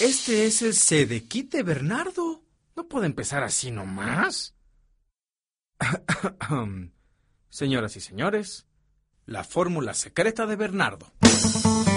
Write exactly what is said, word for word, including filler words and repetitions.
Este es el Sedekit de Bernardo. No puede empezar así nomás. Señoras y señores, la fórmula secreta de Bernardo.